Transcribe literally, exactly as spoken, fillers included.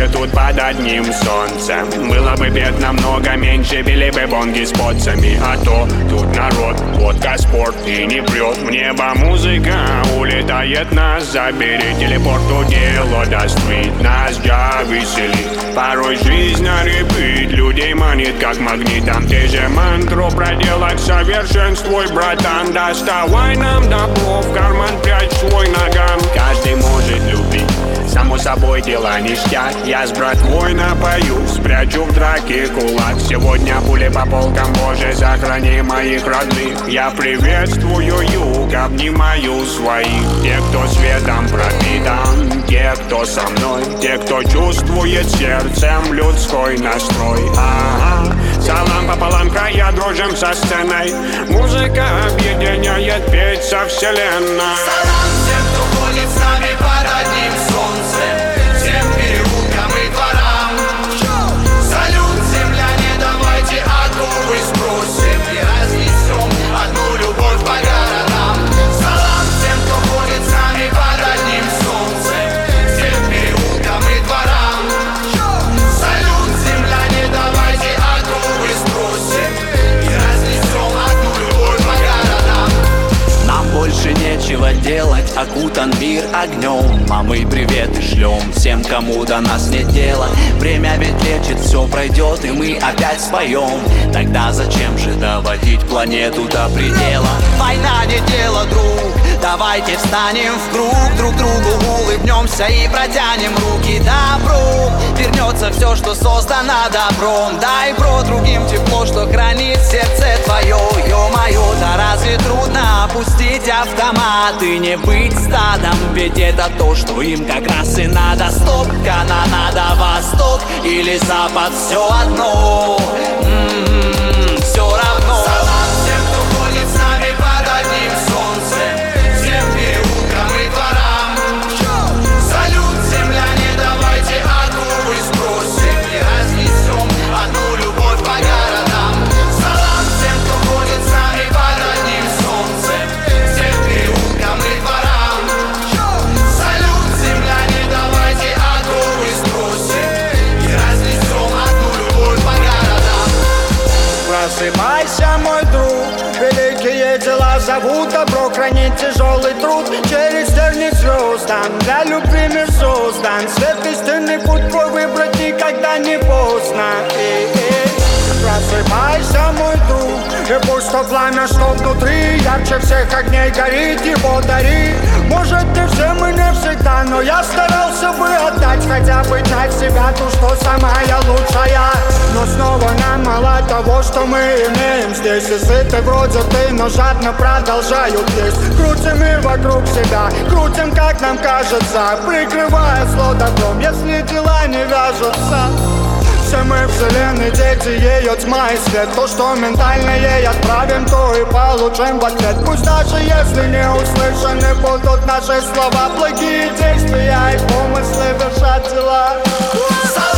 все тут под одним солнцем. Было бы бед намного меньше, били бы бонги с поцами. А то тут народ, водка, спорт и не прет в небо. Музыка улетает нас, забери телепорт, дело даст вид. Нас джа веселит, порой жизнь на репит. Людей манит как магнитом, ты же мантру проделай к совершенству, братан. Доставай нам добро, в карман прячь свой наган. Каждый может любить, само собой дела ништяк. Я с братвой напою, спрячу в драке кулак. Сегодня пули по полкам, Боже, сохрани моих родных. Я приветствую юг, обнимаю своих. Те, кто светом пропитан, те, кто со мной, те, кто чувствует сердцем людской настрой. Ага. Салам пополам, края дружим со сценой. Музыка объединяет, петь со вселенной. Салам всем, кто ходит с нами под одним солнцем, всем переулкам и дворам. Салют, земляне, давайте оковы сбросим и разнесем одну любовь по городам. Салам всем, кто ходит с нами под одним солнцем, всем переулкам и дворам. Салют, земляне, давайте оковы сбросим и разнесем одну любовь по городам. Нам больше нечего делать, окутан мир огнем. А мы приветы шлем всем, кому до нас нет дела. Время ведь лечит, все пройдет, и мы опять споем. Тогда зачем же доводить планету до предела? Война не дело, друг, давайте встанем в круг. Друг другу улыбнемся и протянем руки добру. Вернется все, что создано добром. Дай, бро, другим тепло, что хранит сердце твое. Ё-моё, да разве трудно опустить автомат и не быть стадом? Ведь это то, что им как раз и надо. Стоп, канонада, восток или запад, все одно. М-м-м, все равно. Салам всем, кто ходит с нами под одним солнцем, всем переулкам и дворам. Салют, земляне, давайте оковы сбросим и разнесем одну любовь по городам. Салам всем, кто ходит с нами под одним солнцем, всем переулкам и дворам. Салют, земляне, давайте оковы сбросим и разнесем одну любовь по городам. Просыпайся, мой друг, великие дела зовут добро, хранить тяжелый труд. Через тернии звездам, для любви мир создан. Свет истинный путь твой выбрать никогда не поздно. Эй-эй. Просыпайся, мой друг, и пусть то пламя, что внутри, ярче всех огней горит, его дари. Может, не всем и не всегда, но я старался бы отдать хотя бы часть себя, ту, что самая лучшая. Но снова нам мало того, что мы имеем здесь. И сыты вроде ты, но жадно продолжают есть. Крутим мир вокруг себя, крутим, как нам кажется, прикрывая зло добром, если дела не вяжутся. Все мы вселенной дети, ее тьма и свет. То, что ментально ей отправим, то и получим в ответ. Пусть даже если не услышаны будут наши слова, благие действия и помыслы вершат дела.